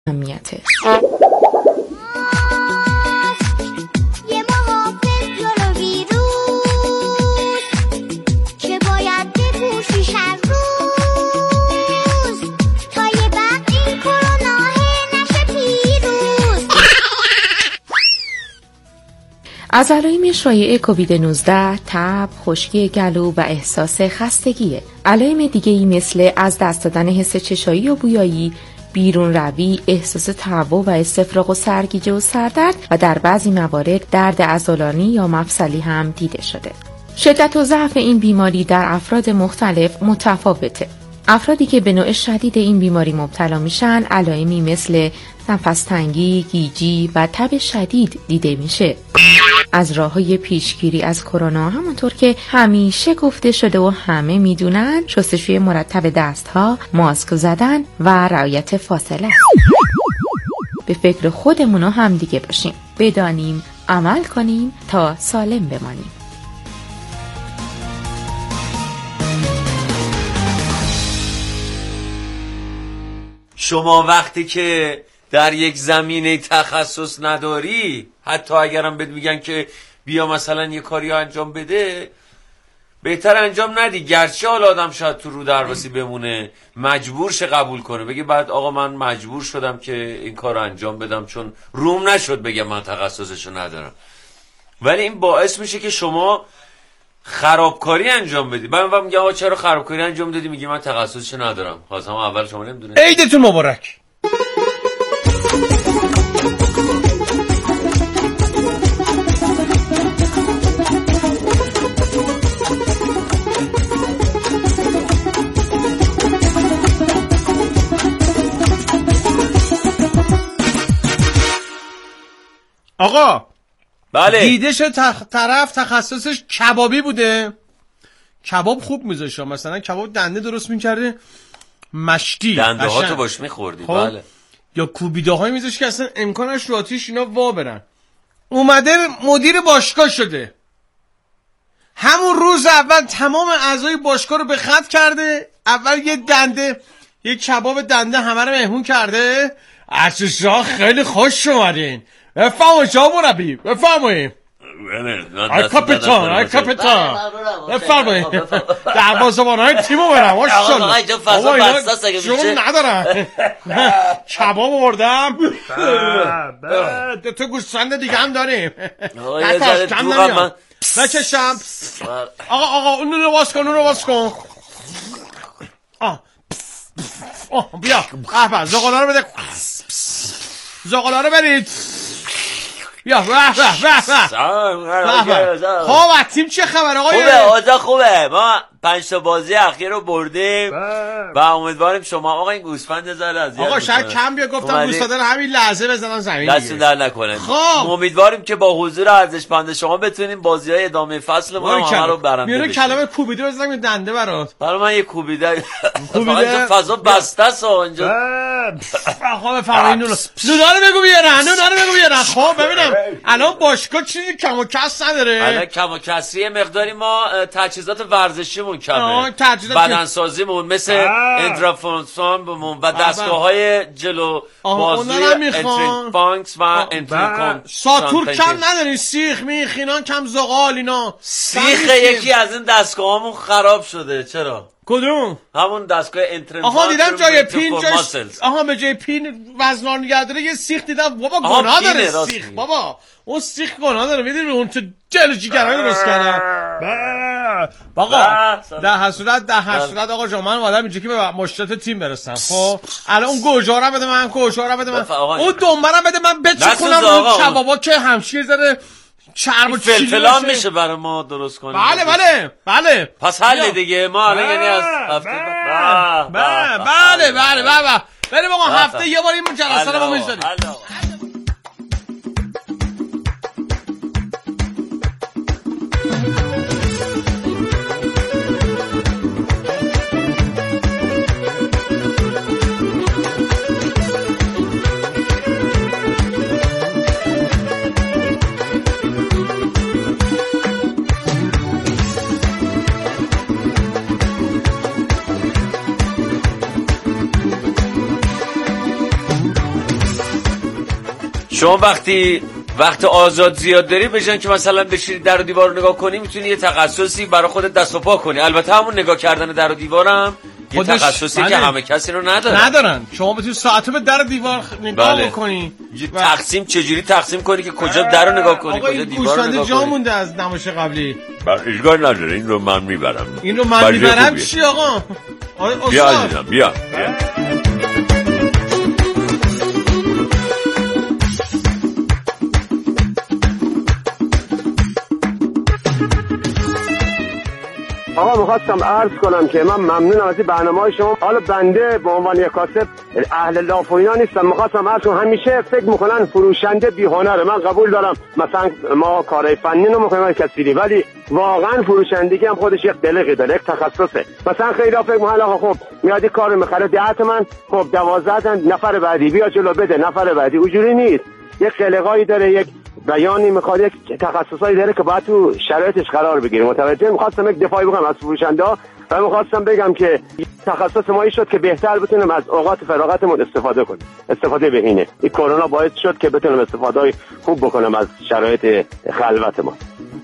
اهمیته. از علائم شایع کووید 19 تب، خشکی گلو و احساس خستگیه. علائم دیگه‌ای مثل از دست دادن حس چشایی و بویایی، بیرون روی، احساس تهوع و استفراغ و سرگیجه و سردرد و در بعضی موارد درد عضلانی یا مفصلی هم دیده شده. شدت و ضعف این بیماری در افراد مختلف متفاوته. افرادی که به نوع شدید این بیماری مبتلا میشن علائمی مثل نفس تنگی، گیجی و تب شدید دیده میشه. از راه‌های پیشگیری از کرونا همونطور که همیشه گفته شده و همه میدونن شستشوی مرتب دستها، ماسک زدن و رعایت فاصله. به فکر خودمون و هم دیگه باشیم، بدانیم، عمل کنیم تا سالم بمانیم. شما وقتی که در یک زمینه تخصص نداری، حتی اگرم بهت میگن که بیا مثلا یه کاری انجام بده، بهتر انجام ندی. گرچه حالا آدم شاید تو رو درواسی بمونه، مجبور شه قبول کنه، بگه بعد آقا من مجبور شدم که این کار رو انجام بدم چون روم نشد بگم من تخصصشو ندارم. ولی این باعث میشه که شما خرابکاری انجام بدی. من میگم آقا چرا خرابکاری انجام دادی؟ میگی من تخصصشو ندارم. خواستم اول شما نمیدونید. عیدتون مبارک. آقا بله، دیده شد طرف تخصصش کبابی بوده، کباب خوب میذاشه، مثلا کباب دنده درست میکرده مشتی، دنده ها تو باش میخوردی. بله. یا کوبیده های میذاشه که اصلا امکانش رو آتیش اینا وا برن. اومده مدیر باشگاه شده، همون روز اول تمام اعضای باشگاه رو به خط کرده. اول یه کباب دنده همه رو مهمون کرده. عزیزا خیلی خوش اومدین، بفرمایید جناب مربی، بفرمایید. آی کاپیتان بفرمایید. دروازه‌بان‌های تیمو برم. ماشاءالله آقا اینجا فضا بساس اگه میشه ندارن. کباب آوردم، تو گوسفند دیگه هم داریم. نکشم. آقا اون رو باز کن. بیا زغاله رو بده، زغاله رو برید. بیا خب تیم چه خبر آقای؟ خوبه، آجا خوبه. ما 5 تا بازی اخیر رو بردیم و امیدواریم شما آقا این گوسفند زره از آقا شاید کم بیا، گفتم گوسفند همین لحظه بزنن زمین دستون در نکنه. خب امیدواریم که با حضور ارزشمند شما بتونیم بازی‌های ادامه فصل ما رو برنده بشیم. کلمه کوبیده بزنم دنده برات. برای من یه کوبیده فضا بسته است اونجا. آقا بفرمایید نونا رو بگو بیارن. خب ببینم الان باشگاه چیزی کم و کس نداره. الان کم و کسری مقداری ما تجهیزات ورزشیمون کمه، بدنسازیمون مثل اندرافونسون و دستگاه‌های جلو بازوی انترینگ بانکس و انترینگ ساتور کم نداریم، سیخ میخینان کم زغال اینا. سیخ یکی از این دستگاهامون خراب شده. چرا؟ کدوم؟ همون دستگاه انترینگ. آها دیدم جای پین به جای پین وزنار نگه داره یه سیخ دیدم. بابا گناه داره سیخ، بابا اون سیخ گناه داره. میدونی اون تو جلو جیگرهای درست کردن. آقا در حسرت آقا جان من اومدم اینجا که به مشکلات تیم برسم. خب الان اون گوجارم بده من، اون دنبرم بده من بچکنم اون کبابا که همشیر زده چرب و فلفلان میشه برای ما درست کنیم. بله پس حل دیگه. ما الان یعنی از هفته بله بریم آقا هفته یه بار این جلسه رو ما میذاریم. شما وقت آزاد زیاد داری، بجن که مثلا بشینی در و دیوار رو نگاه کنی، میتونی یه تخصصی برای خودت دست و پا کنی. البته همون نگاه کردن در و دیوارم یه تخصصی که همه کسی رو ندارن. شما بتونی ساعتو به در و دیوار نگاه بکنی. تقسیم چجوری تقسیم کنی که کجا در رو نگاه کنی، کجا دیوار رو نگاه کنی. جا مونده از نمایش قبلی. اشکال نداره، این رو من میبرم. چی آقا؟ بیا عزیزم بیا. آقا میخواستم عرض کنم که من ممنونم از این برنامه‌های شما. حالا بنده به عنوان یک کاسب اهل لاف و اینا نیستم، میخواستم عرض کنم همیشه فکر میکنن فروشنده بی‌هنره. من قبول دارم مثلا ما کارهای فنی رو میکنیم کسبی، ولی واقعا فروشندگی هم خودش یک دلقی داره، یک تخصصه. مثلا خیلی فکر میکنن آقا خب میاد کارو میخره 10 تومن، خب 12 نفر بعدی بیا جلو بده، نفر بعدی. اونجوری نیست، یک قلقایی داره، یک بیانی میخواد، یک تخصصایی داره که باید تو شرایطش قرار بگیره. متوجه؟ میخواستم یک دفاعی بکنم از فروشنده و میخواستم بگم که تخصص ما این شد که بهتر بتونیم از اوقات فراغتمون استفاده کنیم. استفاده بهینه. این کرونا باعث شد که بتونیم استفاده خوب بکنم از شرایط خلوت ما.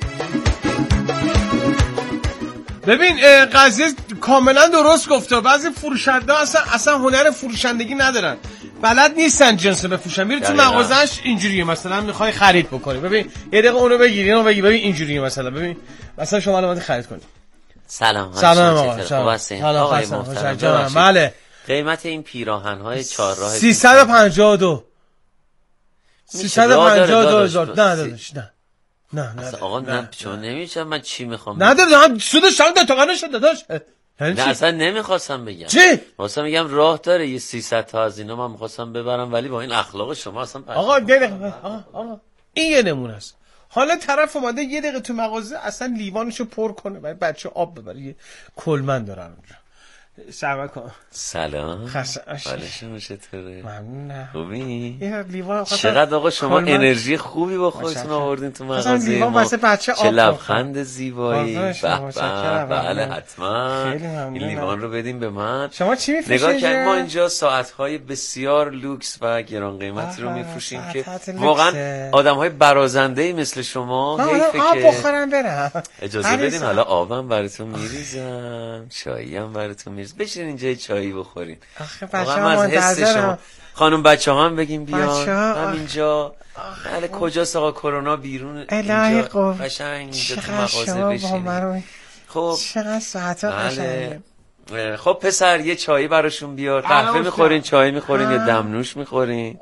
ببین قضیه کاملا درست گفته. بعضی فروشنده اصلا هنر فروشندگی ندارن، بلد نیستن جنس بفروشن. میری تو مغازه‌اش اینجوریه، مثلا میخوای خرید بکنی، ببین یه دقیقه اونو بگیر اینو بگیر، ببین اینجوریه. مثلا شما الان خرید کنید. سلام آقا. آقای محترم. بله. قیمت این پیراهن‌های 4 راه 352 352,000. نه آقا نه چون نمیشه. من چی میخوام ندارم سودش تا تومن شد داداش. نه اصلا نمیخواستم بگم. چی؟ واسه میگم راه داره یه 300 تا از اینا من میخواستم ببرم، ولی با این اخلاق شما اصلا آقا این یه نمونه است. حالا طرف اومده یه دقیقه تو مغازه اصلا لیوانشو پر کنه برای بچه آب ببره، یه کلمن دارن اونجا. سلام کن. سلام. حالش چطوره؟ ممنونم. خوبی؟ لیوان چقدر آقا شما انرژی خوبی با خودتون آوردین تو مغازه لیوان واسه بچه آب. چه لبخند زیبایی. بله حتما. این لیوان رو بدین به من. شما چی میفروشید؟ نگاه کنید ما اینجا ساعت‌های بسیار لوکس و گران قیمت رو میفروشیم که واقعا آدم‌های برازنده‌ای مثل شما حیفه که آب بخورم برم. اجازه بدین حالا آبم براتون میریزم، چایی هم براتون میریزم. بشین اینجا چایی بخورین. آخه بچه‌ها منتظرم. خانم بچه‌ها هم بگیم بیان همینجا. بله کجاست آقا کرونا بیرون الهی قوم قشنگ اینجا تو مغازه بشین. خب چقدر ساعتا قشنگه. خب پسر یه چایی براشون بیار. قهوه میخورین، چای میخورین یا دمنوش میخورین؟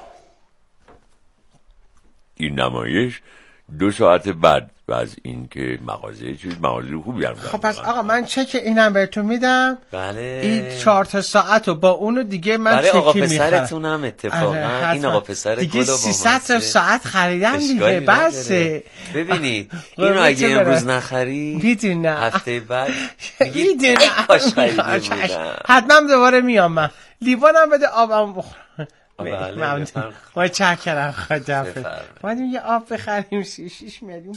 این نمایش 2 ساعت بعد از این که مغازه خوبی هم خب پس آقا من چک اینم بهتون میدم. بله این 4 ساعت و با اونو دیگه من بله چکی آقا میخرم. پسرتون هم اتفاقا این آقا پسر دیگه 300 ساعت خریدم دیگه بسه. ببینید اینو اگه امروز نخری میدونم هفته بعد میدونم کاش خریده حتما دوباره میام. من لیوانم بده آبم بخورم. بله ما چکرم خدافظ. باید یه آب بخریم 6 میلیون.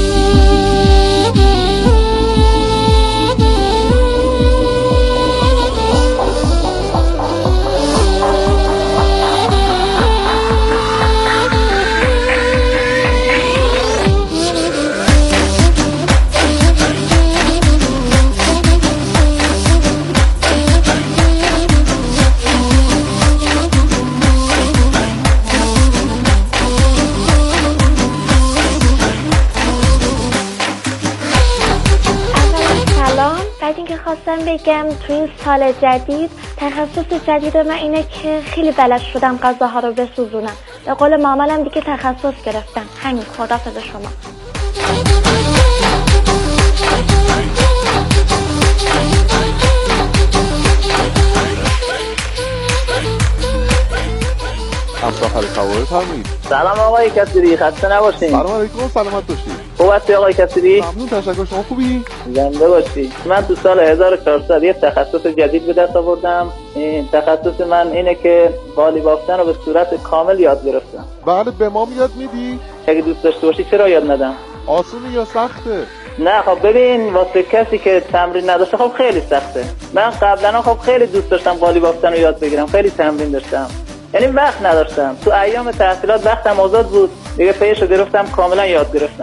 خواستم بگم تو این سال جدید تخصص جدید من اینه که خیلی بلد شدم غذاها رو بسوزونم. به قول مامانم دیگه تخصص گرفتم. همین. خداحافظ شما. امساخر خباره فرمید. سلام آقای کسری، خسته نباشین. سلام علیکم، سلامت باشید. خوب هستی آقای کسری؟ ممنون، تشکر. شما خوبی؟ زنده باشی. من تو سال 1400 یه تخصص جدید به دست آوردم. این تخصص من اینه که قالی بافتن رو به صورت کامل یاد گرفتم. بله، به ما یاد میدی؟ اگه دوست داشته باشی چرا یاد ندم؟ آسونه یا سخته؟ نه خب ببین واسه کسی که تمرین نداشته خب خیلی سخته. من قبلا خب خیلی دوست داشتم قالی بافتن رو یاد بگیرم، خیلی تمرین داشتم. یعنی وقت نداشتم. تو ایام تحصیلات وقتم آزاد بود، دیگه پیشو گرفتم کاملا یاد گرفتم.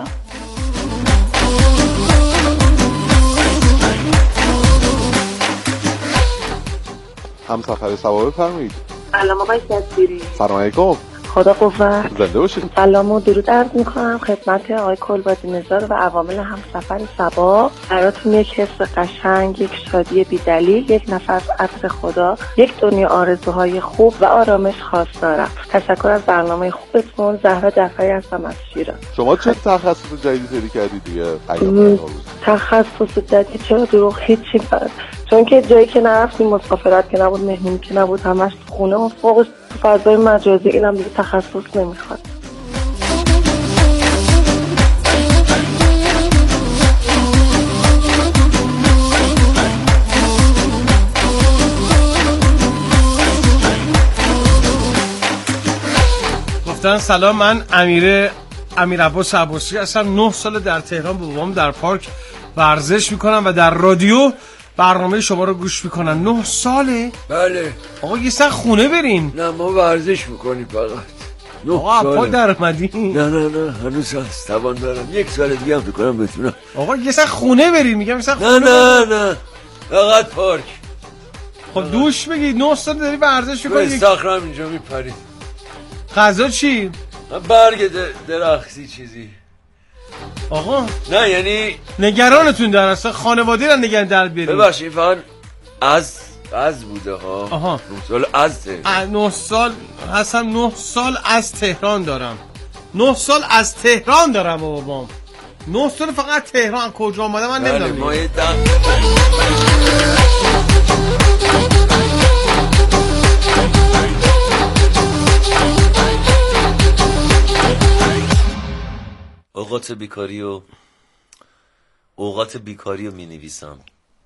همسفر سوار بفرمایید. سلام آقای صدیری. سلام علیکم. خدا قوت. زنده باشید. سلام و درود عرض میکنم خدمت آقای کلبادی نژاد و عوامل همسفر سبا. براتون یک حس قشنگ، یک شادی بی‌دلیل، یک نفس عطر خدا، یک دنیا آرزوهای خوب و آرامش خاص دارم. تشکر از برنامه خوبتون. زهرا جعفری هستم از شیراز. شما چه تخصص جدیدی پیدا کردید دیگه؟ تخصص جدید چرا دروغ؟ هیچی. چون که جایی که نرفتیم، مسافرت که نبود، مهمونی که نبود، همش خونه و فوقش فضای مجازی، اینم دیگه تخصص نمیخواد. گفتن سلام، من امیر عباس عباسی هستم. 9 سال در تهران با بابام در پارک ورزش میکنم و در رادیو برنامه شما رو گوش میکنن. 9 ساله؟ بله. آقا یه سر خونه بریم. نه ما ورزش میکنیم فقط. آقا پا در اومدی؟ نه هنوز هست، توان دارم. 1 سال دیگه هم بکنم بتونم. آقا یه سر خونه بریم. میگم یه سر خونه. نه فقط پارک. خب دوش بگی. 9 سال داری ورزش میکنی. استخرم اینجا میپرید. غذا چی؟ برگ درختی چیزی. آقا نه یعنی نگرانتون در اصلا خانواده رو نگران در بیاریم. ببخشید فقط از بوده ها. آها 9 سال از تهران. 9 سال هستم. 9 سال از تهران دارم. 9 سال از تهران دارم بابام. 9 سال فقط تهران. کجا آمده من نمیدونم. اوقات بیکاری رو می نویسم،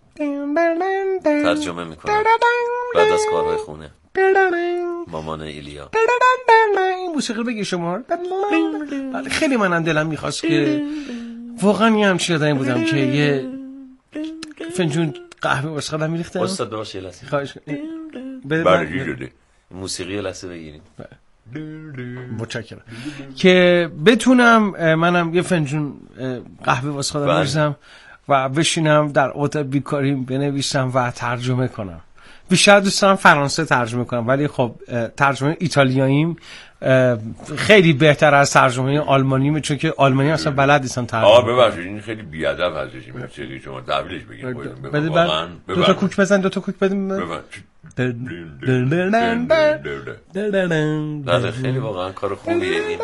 ترجمه میکنم بعد از کارهای خونه. مامان ایلیا. این موسیقی بگی شما. خیلی منم دلم میخواست که واقعا یه همچین آدمی بودم که یه فنجون قهوه واسه خودم میریختم. استاد ببخشید یه لحظه. خواهش بله موسیقی یه لحظه بگیریم. متشکرم. که بتونم منم یه فنجون قهوه واسه خودم بریزم و بشینم در اتاق بیکاریم بنویسم و ترجمه کنم. بیشتر دوست دارم فرانسه ترجمه کنم، ولی خب ترجمه ایتالیاییم خیلی بهتر از ترجمه آلمانیمه، چون که آلمانی اصلا بلد نیستم ترجمه. آقا ببخشید این خیلی بیادب هستش این موسیقی، شما تحویلش بگید. واقعا دو تا کوک بزن. بله خیلی واقعا کار خوبیه این.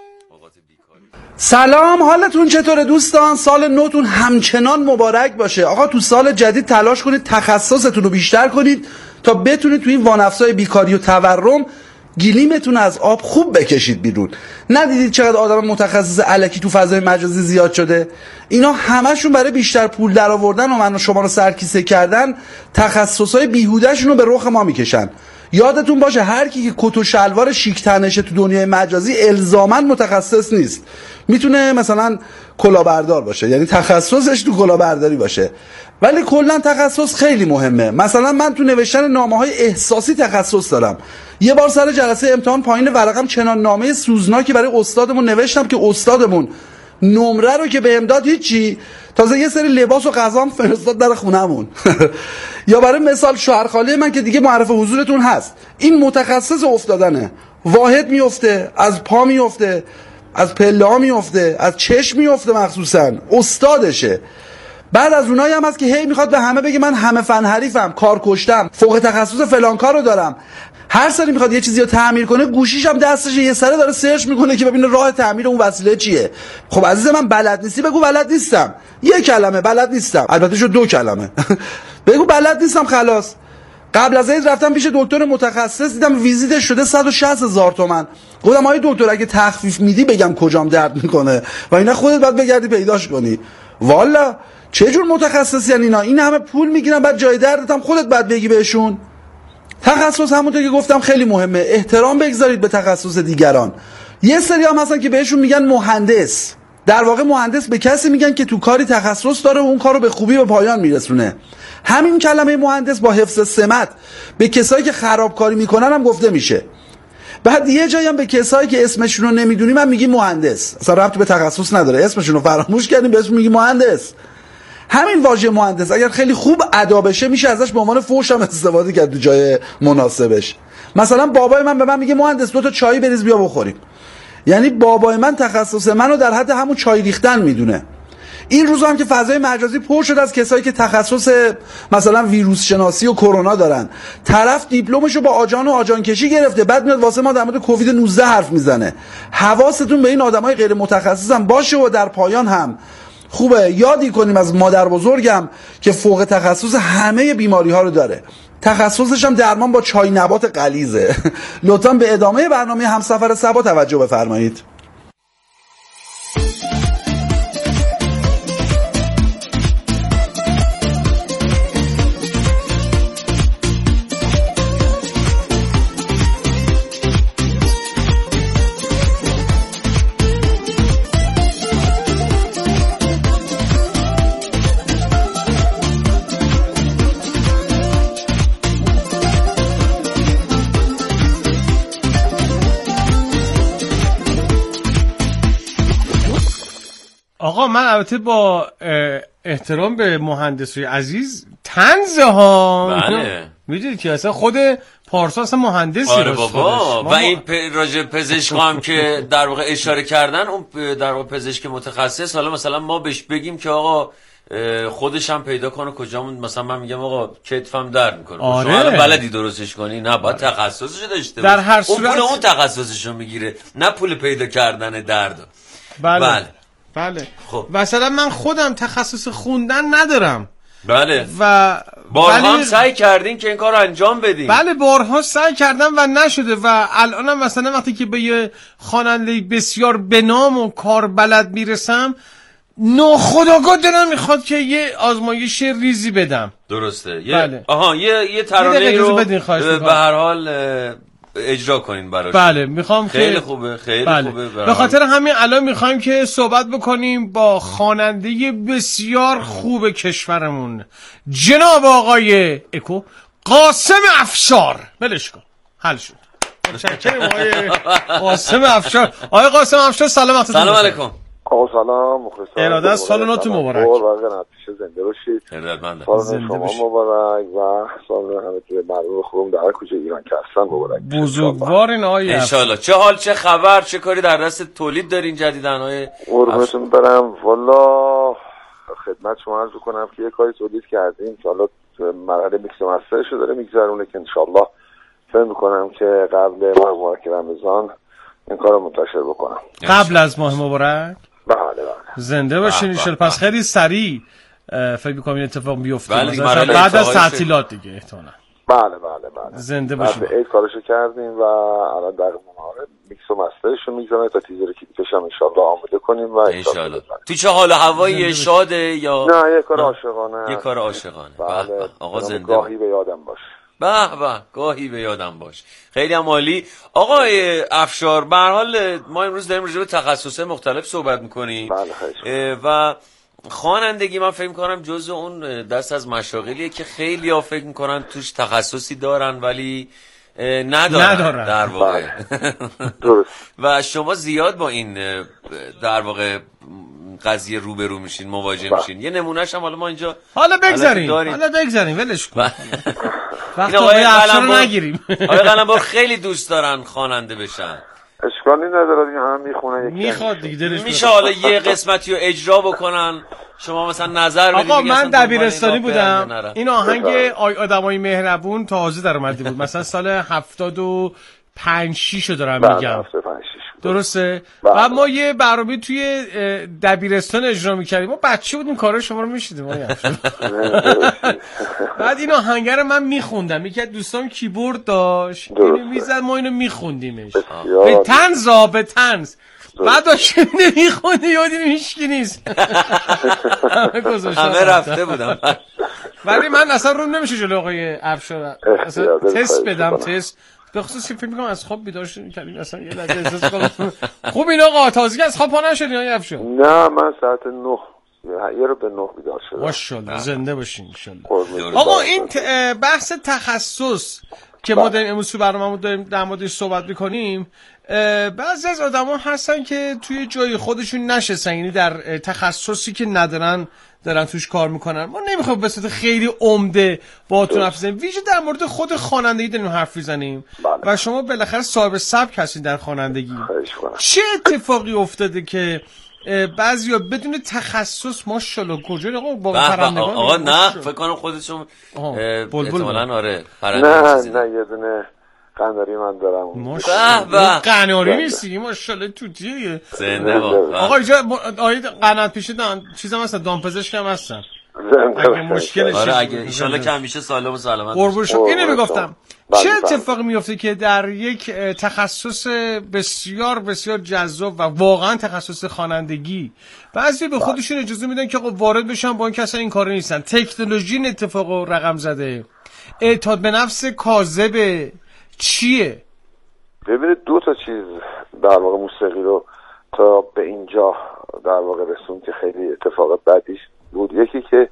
سلام، حالتون چطوره دوستان؟ سال نوتون همچنان مبارک باشه. آقا تو سال جدید تلاش کنید تخصصتون رو بیشتر کنید تا بتونید توی این وانفسای بیکاری و تورم گلیمتون از آب خوب بکشید بیرون. ندیدید چقدر آدم متخصص الکی تو فضای مجازی زیاد شده؟ اینا همشون برای بیشتر پول در آوردن و من و شما رو سرکیسه کردن تخصصهای بیهوده‌شون رو به رخ ما میکشن. یادتون باشه هر کی که کت و شلوار شیک تنشه تو دنیای مجازی الزاماً متخصص نیست. میتونه مثلا کلاهبردار باشه، یعنی تخصصش تو کلاهبرداری باشه، ولی کلا تخصص خیلی مهمه. مثلا من تو نوشتن نامه‌های احساسی تخصص دارم. یه بار سر جلسه امتحان پایین ورقم چنان نامه سوزناکی برای استادمون نوشتم که استادمون نمره رو که بهم داد هیچی، تازه یه سری لباس و غذام فرستاد در خونمون. یا برای مثال شوهرخاله من که دیگه معرف حضورتون هست، این متخصص افتادنه. واحد میفته، از پا میفته، از پله ها میفته، از چشم میفته، مخصوصا استادشه. بعد از اونایی هم هست که هی میخواد به همه بگه من همه فن حریفم، کار کشتم، فوق تخصص فلان کارو دارم. هر سری میخواد یه چیزی رو تعمیر کنه، گوشیش هم دستش یه سره داره سرچ میکنه که ببینه راه تعمیر اون وسیله چیه. خب عزیز من بلد نیستی بگو بلد نیستم. یه کلمه بلد نیستم، البته شو 2 کلمه. بگو بلد نیستم خلاص. قبل از این رفتم پیش دکتر متخصص، دیدم ویزیتش شده 160,000 تومان. گفتم آقای دکتر اگه تخفیف میدی بگم کجام درد میکنه و اینا خودت باید بگردی پیداش کنی. والا چه جور متخصصی ان اینا؟ این همه پول میگیرن بعد جای دردت هم خودت باید بگی بهشون. تخصص همونطور که گفتم خیلی مهمه، احترام بگذارید به تخصص دیگران. یه سری هم هستن که بهشون میگن مهندس. در واقع مهندس به کسی میگن که تو کاری تخصص داره و اون کارو به خوبی به پایان میرسونه. همین کلمه مهندس با حفظ سمت به کسایی که خرابکاری میکنن هم گفته میشه. بعد یه جایی هم به کسایی که اسمشون رو نمیدونیم من میگیم مهندس، اصلا ربطی به تخصص نداره، اسمشون رو فراموش کردیم بهش میگیم مهندس. همین واژه مهندس اگر خیلی خوب ادا بشه میشه ازش به عنوان فحش هم استفاده کرد تو جای مناسبش. مثلا بابای من به من میگه مهندس 2 تا چای بریز بیا بخوریم. یعنی بابای من تخصص منو در حد همون چای ریختن میدونه. این روزا هم که فضای مجازی پر شده از کسایی که تخصص مثلا ویروس شناسی و کرونا دارن، طرف دیپلمشو با آجان و آجان کشی گرفته، بعد میاد واسه ما در مورد کووید 19 حرف میزنه. حواستون به این آدمای غیر متخصص هم باشه و در پایان هم خوبه یادی کنیم از مادر بزرگم که فوق تخصص همه بیماری ها رو داره. تخصصش هم درمان با چای نبات غلیظه. لطفاً به ادامه برنامه همسفر صبا توجه بفرمایید. آقا من البته با احترام به مهندسای عزیز طنز ها، بله میدونید که اصلا خود پارسا اصلا مهندسی. آره بابا. و این راجع پزشک هم که در واقع اشاره کردن، اون در واقع پزشک متخصص، حالا مثلا ما بهش بگیم که آقا خودش هم پیدا کنه کجامون، مثلا من میگم آقا کتفم درد میکنه، آره. شما الان بلدی درستش کنی؟ نه، باید تخصصش داشته در هر صورت اون پول اون تخصصشو میگیره، نه پول پیدا کردن درد. بله بله. خب مثلا من خودم تخصص خوندن ندارم. بله. و بارها هم سعی کردین که این کار رو انجام بدین. بله بارها سعی کردم و نشده. و الانم مثلا وقتی که به یه خواننده بسیار به نام و کار بلد میرسم، ناخودآگاه دلم میخواد که یه آزمایش ریزی بدم. درسته. بله. یه ترانه رو به هر حال اجرا کنین براش. بله میخوام. خیلی خوبه، خیلی بله. خوبه. به خاطر همین الان میخوایم که صحبت بکنیم با خواننده بسیار خوب کشورمون، جناب آقای اکو قاسم افشار. بلش کن حل شد. متشکرم آقای قاسم افشار. آقای قاسم افشار سلام علیکم. سلام علیکم. آقا سلام، مخلصم. اراده از سال نوتون مبارک. واقعا پیش زنده باشید. ارادتمندم. سال شما مبارک و سال همه توی مردم خوبم در کجا ایران که هستن مبارک. بزرگوارین آقای ان شاء الله. چه حال، چه خبر، چه کاری در دست تولید دارین جدیدن آقای؟ قربونتون برم. والا خدمت شما عرض کنم که یه کاری تولید کردیم که حالا مرحله میکس و مسترش داره میگذرونه که ان شاء الله فکر می‌کنم که قبل ماه مبارک رمضان این کارو منتشر بکنم. قبل از ماه مبارک؟ بله. زنده باشین ان شاء الله. پس خیلی سریع فکر می‌کنم این اتفاق بیفته. بعد از تعطیلات دیگه احتمالاً. بله. زنده باشین. بعد کارشو کردیم و الان در مهاره میکس و مسترش رو میگذاریم تا تیزر کلیپش هم ان شاء الله آماده کنیم و ان شاء الله. تو چه حال هوایی شاده یا نه؟ یه کار عاشقانه. یه کار عاشقانه. بله. آقا زنده گاهی به یادم باش. به گاهی به یادم باش. خیلی هم عالی. آقای افشار، به هر حال ما امروز داریم راجع به تخصصات مختلف صحبت می‌کنیم. بله. و خوانندگی من فکر می‌کنم جزء اون دست از مشاغلیه که خیلی‌ها فکر می‌کنن توش تخصصی دارن ولی ندارن. در واقع. درست. و شما زیاد با این در واقع قضیه روبرو میشین، مواجه میشین. یه نمونهش هم حالا ما اینجا حالا بگذاریم ولش کن. وقت آقای افشار رو نگیریم. آقای قلمبر خیلی دوست دارن خواننده بشن. اشکالی نداره دیگه، هم میخونن. میخواد دیگه دلش میشه حالا یه قسمتی رو اجرا بکنن، شما مثلا نظر بدید. آقا من دبیرستانی بودم، این آهنگ آدمای مهربون تازه در اومده بود، مثلا سال 75-6 رو دارم میگم. درسته؟ و ما یه برنامه توی دبیرستان اجرا میکردیم. ما بچه بودیم کارا شما رو میشیدیم. بعد این آهنگ رو من میخوندم، یکی از دوستان کیبورد داشت، اینو میزد، ما اینو میخوندیمش به طنز. بعد داشتیم نمیخوندی یادی هیچکی نیست. همه رفته بودم. ولی من اصلا روم نمیشه جلو آقای افشار اصلا تست بدم. به خصوص فکر می‌کنم از خواب بیدار شدیم اصلا یه لحظه احساس کنم. خوب این آقا تازگی از خواب پا نشدین آقای افشار؟ نه من ساعت 9 یه رو به 9 بیدار شدم. ماشاءالله. زنده باشین ان شاءالله. آقا این بحث تخصص که ما داریم امروز تو برنامه‌مون داریم در موردش صحبت می‌کنیم، بعضی از آدما هستن که توی جای خودشون نشستن، یعنی در تخصصی که ندارن دارن توش کار میکنن. ما نمیخوایم به صورت خیلی عمده باهاتون حرف بزنیم، ویژه در مورد خود خوانندگی داریم حرف میزنیم و شما بالاخره صاحب سبک هستین در خوانندگی. چه اتفاقی افتاده که بعضیا بدون تخصص ماشاءالله کجا با پرندگان آقا نه فکر کنم خودشون احتمالاً آره نه یه دونه قناری من دارم. ماشاءالله قناری نیستی ماشاءالله توتیه زنده آقا اینجا آید قنات پیشه چیزام هستن، دامپزشک هم هستن اگه مشکلش آره اگه ان شاء الله که همیشه سالم و سلامت قربون شما. اینو میگفتم چه اتفاقی میفته که در یک تخصص بسیار بسیار جذاب و واقعا تخصص خوانندگی بعضی به خودشون اجازه میدن که خب وارد بشن با اینکه اصلا این کارو نیستن؟ تکنولوژی این اتفاقو رقم زده، اعتماد به نفس کاذبه، چیه؟ ببینید دو تا چیز در واقع موسیقی رو تا به اینجا در واقع رسوند که خیلی اتفاقات بعدیش بود. یکی که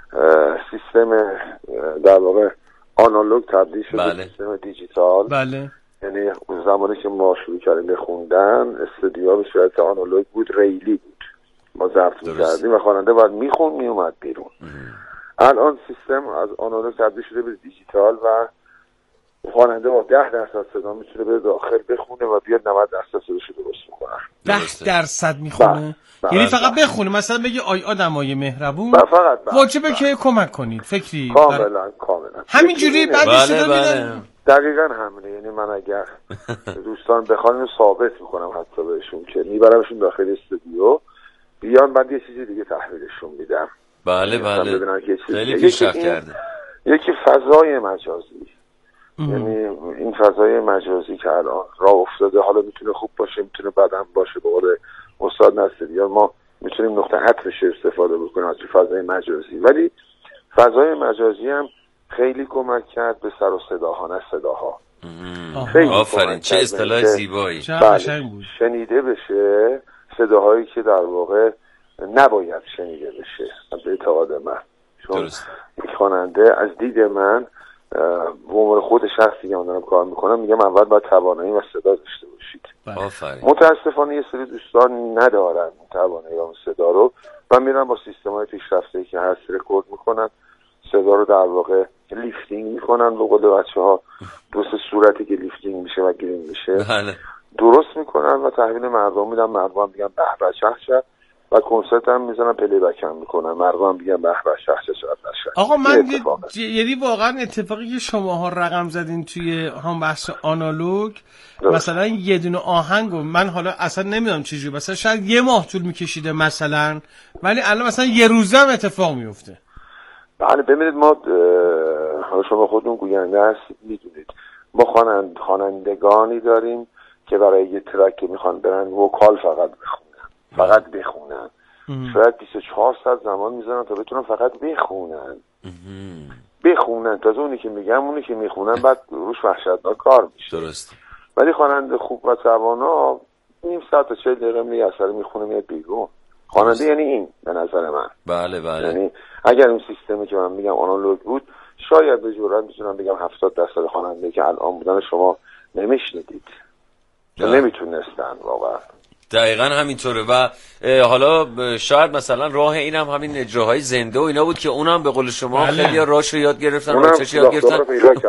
سیستم در واقع آنالوگ تبدیل شد به سیستم دیجیتال. بله. یعنی اون زمانی که ما شروع کردیم بخوندن استودیو به صورت آنالوگ بود، ریلی بود، ما ضبط می‌کردیم و خواننده باید میخوند میومد بیرون. الان سیستم از آنالوگ تبدیل شده به دیجیتال و خواننده با 10% صدا میتونه به داخل بخونه و بیاد 90% صداشو درست میکنه. 10% میخونه؟ یعنی فقط بخونه، مثلا بگی آی آدمای مهربون واجبه که کمک کنید فکری کاملا همینجوری بعد صدا میدن. دقیقاً همینه. یعنی من اگر دوستان بخوان اینو ثابت میکنم حتی بهشون که میبرمشون داخل استودیو بیان بعد یه چیزی دیگه تحویلشون میدم. بله خیلی پیشرفت کرده. یکی فضای مجازی، یعنی این فضای مجازی که الان راه افتاده، حالا میتونه خوب باشه میتونه بد هم باشه، به قول استاد نصیریان ما میتونیم نقطه عطفش استفاده بکنیم از فضای مجازی، ولی فضای مجازی هم خیلی کمک کرد به سر و صداها نه صداها. آفرین چه اصطلاح زیبایی. شنیده بشه صداهایی که در واقع نباید شنیده بشه به اعتقاد من. چون یک خواننده از دید من به عنوان خود شخصی که من دارم کار میکنم میگم اول باید توانایی و صدا داشته باشید. متاسفانه یه سری دوستان ندارن توانایی و صدا رو و میرن با سیستم‌های پیشرفته‌ای که هست رکورد میکنن، صدا رو در واقع لیفتینگ میکنن، به قول بچه‌ها درست صورتی که لیفتینگ میشه و گرین میشه درست میکنن و تحویل مردم میدن. مردم میگن به به چه و کنسرت هم میزنن پلی بک هم میکنن، مردم میگن به به چه نشه. آقا من یعنی واقعا اتفاقی که شماها رقم زدین توی هم بحث آنالوگ مثلا یه دونه آهنگو من حالا اصلا نمیدونم چجوری مثلا شاید یه ماه طول میکشیده مثلا، ولی الان مثلا یه روزه هم اتفاق میفته. بله ببینید ما شما خودتون گوینده هستید میدونید ما خوانندگانی داریم که برای یه ترک که میخوان برن وکال فقط بخونن شاید 24 ساعت زمان میذارن تا بتونن فقط بخونن تازه اونی که میگم اونی که میخونن بعد روش وحشتناک کار میشه. درست. ولی خواننده خوب و توانا نیم ساعت تا 40 دقیقه می اثر میخونه میاد بیرون. خواننده یعنی این به نظر من. بله یعنی اگر اون سیستمی که من میگم آنالوگ بود شاید به جرئت میتونم بگم 70% خواننده که الان بودن شما نمیشنیدید. نمیتونستن واقعا. دقیقاً همینطوره و حالا شاید مثلا راه اینم همین اجراهای زنده و اینا بود که اونم به قول شما خیلی راش رو یاد گرفتن و چش یاد گرفتن.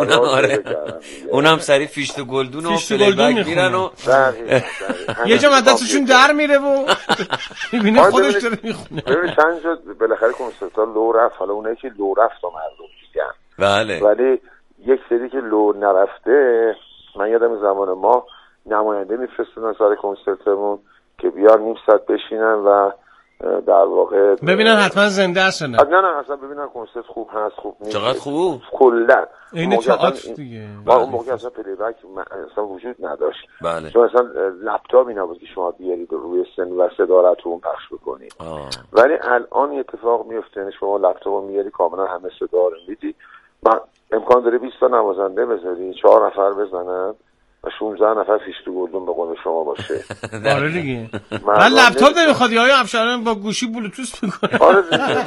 اونم سری فیشت و گلدون و پلی بک میرن و یه جا دستشون در میره و میبینه خودش داره میخونه. ببین چند شد بالاخره کنسرت‌ها لو رفت، حالا اونایی که لو رفت و مردم میگن بله، ولی یک سری که لو نرفته من یادم زمان ما نماینده میفرستن سر کنسرتمون که بیان نیم ساعت بشینن و در واقع ببینن حتما زنده هستن. نه اصلا ببینن کنسرت خوب هست خوب نیست. چقدر خوب کلا این تئاتر دیگه. اون موقع اصلا پلی بک اصلا وجود نداشت. بله. چون اصلا لپتاپ اینا بود که شما بیارید روی سن و صدا رو اون پخش بکنید. ولی الان اتفاق میفته یعنی شما لپتاپو میاری کاملا همه صدا رو میدی و امکان داره 20 تا نوازنده بذاری 4 نفر بزنن و 16 نفر فیستو گلدون به قول شما باشه. آره دیگه. من لپتاپ نمیخواد یا افشاران با گوشی بلوتوث میکنه. آره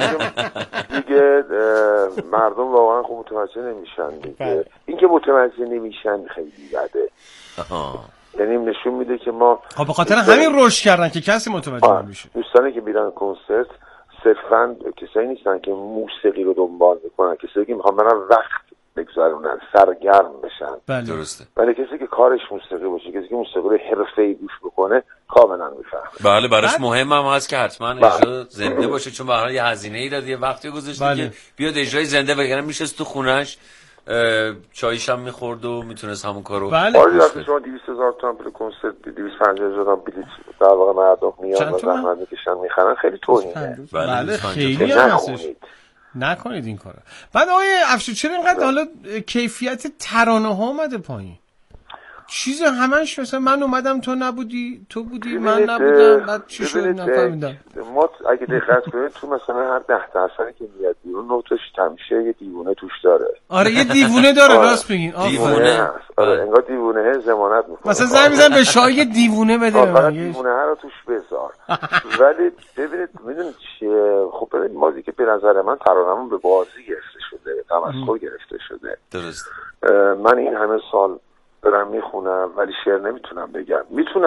دیگه مردم واقعا خوب متوجه نمیشن دیگه. این که متوجه نمیشن خیلی بده. یعنی نشون میده که ما به خاطر همین رشد کردن که کسی متوجه نمیشه. دوستانی که میرن کنسرت صرفا کسایی نیستن که موسیقی رو دنبال میکنن، کسایی که میخوان برن وقت بگذارونن، سرگرم بشن. بله. درسته. ولی کسی که کارش موسیقی باشه، کسی که موسیقی رو حرفه‌ای گوش بکنه کاملا میفهمه. بله براش مهم هم هست که حتما اجرا زنده باشه، چون به هر حال یه هزینه‌ای داد، یه وقتی گذاشته که بیاد اجرای زنده، وگرنه میشست تو خونه‌اش چایش هم میخورد و میتونست همون کارو. بله. آره شما 200,000 تومان پول کنسرت 250,000 تومان بلیط در واقع مردم میان و زحمت میکشن میخرن، خیلی توهینه. بله خیلی هستش. نکنید این کارو. بعد آقای افشار چرا اینقدر حالا کیفیت ترانه ها اومده پایین؟ چیز همش مثلا من اومدم تو نبودی، تو بودی من نبودم، بعد چی شد نفهمیدم. ما اگه دقت کنید تو مثلا هر 10 درصدی که میاد بیرون نوتش تمشه یه دیوونه توش داره. آره یه دیوونه داره. راست میگین. دیوونه هست. آره انگار دیوونه ضمانت میکنه. مثلا زنگ میزنن به شاه دیوونه بده. فقط دیوونه ها رو توش بذار. ولی ببینید میدونید چیه، خب ببینید ما دیگه به نظر من ترانه‌مون به بازی گرفته شده، تمسخر گرفته شده. درست. من این همه سال دارم میخونم ولی شعر نمیتونم بگم.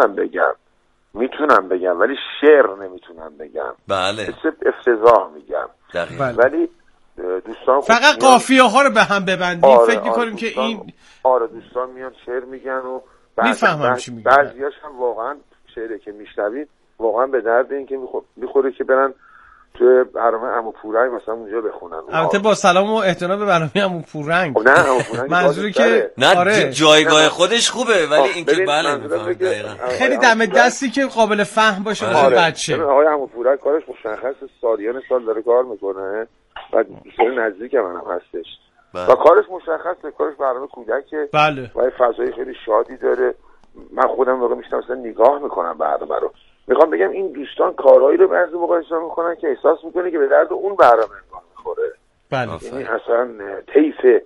میتونم بگم ولی شعر نمیتونم بگم. بله. افتضاح میگم. دقیقاً. ولی دوستان فقط قافیه ها رو به هم ببندیم. فکر میکنیم که این دوستان میان شعر میگن و میفهمم چی میگن. بعضیاش هم واقعا شعری که میشنوید واقعا به درد این که میخوره که برن تو برنامه عمو پورنگ مثلا اونجا بخونن. البته با سلام و احترام به برنامه عمو پورنگ. نه عمو پورنگ منظوری که نه جایگاه خودش خوبه ولی این که بله میفهمم خیلی دم دستی که قابل فهم باشه واسه بچه. آقای عمو پورنگ کارش مشخص، سالیان سال داره کار میکنه و دوستان نزدیک منم هستش و کارش مشخصه، کارش برنامه کودکه. بله. و فضای خیلی شادی داره. من خودم واقعا میشتم مثلا نگاه میکنم برنامه رو، میخوام بگم این دوستان کارهایی رو بعضی مقایسه میکنن که احساس میکنه که به درد اون برنامه میخوره. بله. یعنی اصلا طیف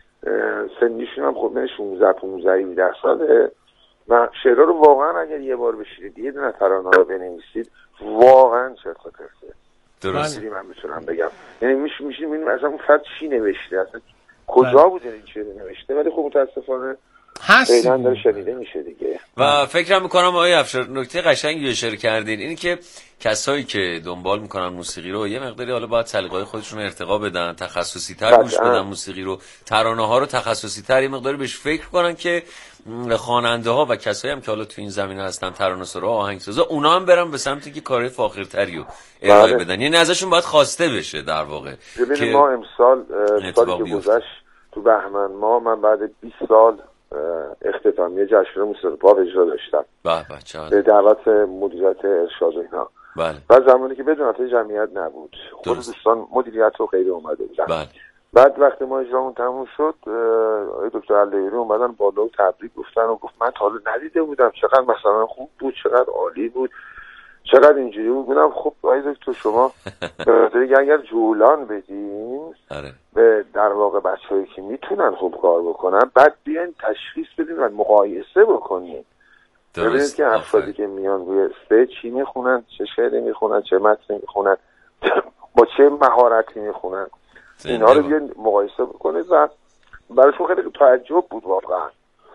سنیشون هم خود 16-15 ساله و شعرها رو واقعا اگر یه بار بشید یه دونه ترانه رو بنویسید واقعا چرت و پرته. درست. من میتونم بگم یعنی میشه ببینیم اصلا اون فرد چی نوشته، اصلا کجا بوده این چیه نوشته، ولی خب متاسفانه فعلا داره شنیده میشه دیگه. و فکرم میکنم آقای افشار نکته قشنگی اشاره کردین، اینی که کسایی که دنبال میکنن موسیقی رو یه مقداری حالا باید سلیقه‌های خودشون رو ارتقا بدن، تخصصی تر گوش بدن موسیقی رو، ترانه ها رو تخصصی تر یه مقداری بهش فکر کنن که خواننده ها و کسایی هم که حالا تو این زمینه هستن، ترانه‌سرا، آهنگسازا، اونا هم برن به سمتی که کارهای فاخرتری رو ارائه بدن. یعنی ازشون باید خواسته بشه در واقع. ببینید ما امسال سالی که گذشت تو بهمن من بعد 20 سال اختتامیه جشن موسیقی پاپ اجرا داشتم. به دعوت مدیریت ارشاد و اینا. بله. و زمانی که بدون حتی جمعیت نبود. خود دوستان مدیریت رو خیلی اومده بودن. بله. بعد وقتی ما اجرامون تموم شد دکتر علیری اومدن بالا و تبریک گفتن و گفت من تا حالا ندیده بودم، چقدر مثلا خوب بود، چقدر عالی بود، چقدر اینجوری بود. بودم خب آقای دکتر شما به اگر جولان بدین به در واقع بچه‌هایی که میتونن خوب کار بکنن بعد بیاین تشخیص بدین و مقایسه بکنین. ببینید که افرادی که میان روی استیج چی میخونن، چه شعری میخونن، چه متنی میخونن، با چه مهارتی میخونن، اینا رو بیاین مقایسه بکنید و براشون خیلی تعجب بود واقعا.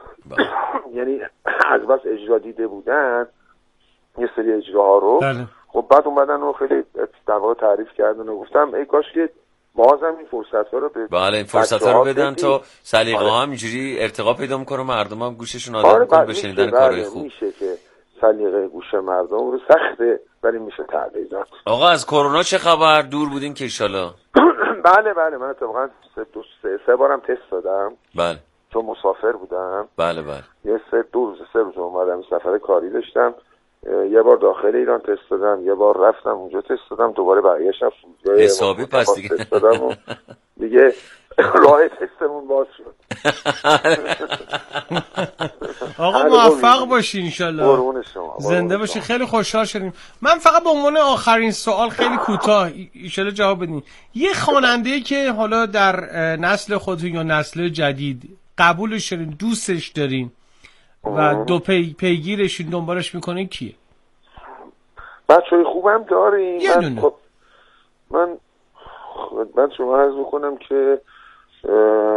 یعنی از بس اجرا دیده بودن یه سری اجراها رو. خب بعد اومدن و خیلی در واقع تعریف کردن و گفتم ای کاش که بازم این فرصت‌ها رو بله این فرصت‌ها رو بدن تا سلیقه ها اینجوری ارتقا پیدا می‌کنه، مردم هم گوششون آدم می‌کنه به شنیدن کارهای خوب. میشه که سلیقه گوش مردم رو سخته ولی میشه تعدیل داد. آقا از کرونا چه خبر؟ دور بودین که ان شاءالله؟ بله من اتفاقا 3 بارم تست دادم. بله. چون مسافر بودم. بله. یه 3 روز اومدم سفر کاری داشتم. یه بار داخل ایران تست دادم، یه بار رفتم اونجا تست دادم، دوباره برگشتم حسابی پس دیگه تست دادم و دیگه راه تستمون باز شد. آقا موفق باشی انشالله، زنده باشی. خیلی خوشحال شدیم. من فقط به عنوان آخرین سوال خیلی کوتاه انشالله جواب بدین، یه خواننده‌ای که حالا در نسل خودتون یا نسل جدید قبولش دارین، دوستش دارین و دو پیگیرشون دنبالش میکنه کیه؟ بچه‌های خوبم داریم. یه دونه. من خدمت شما عرض میکنم که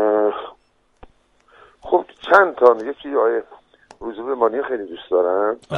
خب چند تا، یکی آیه روزبه مانی خیلی دوست دارم.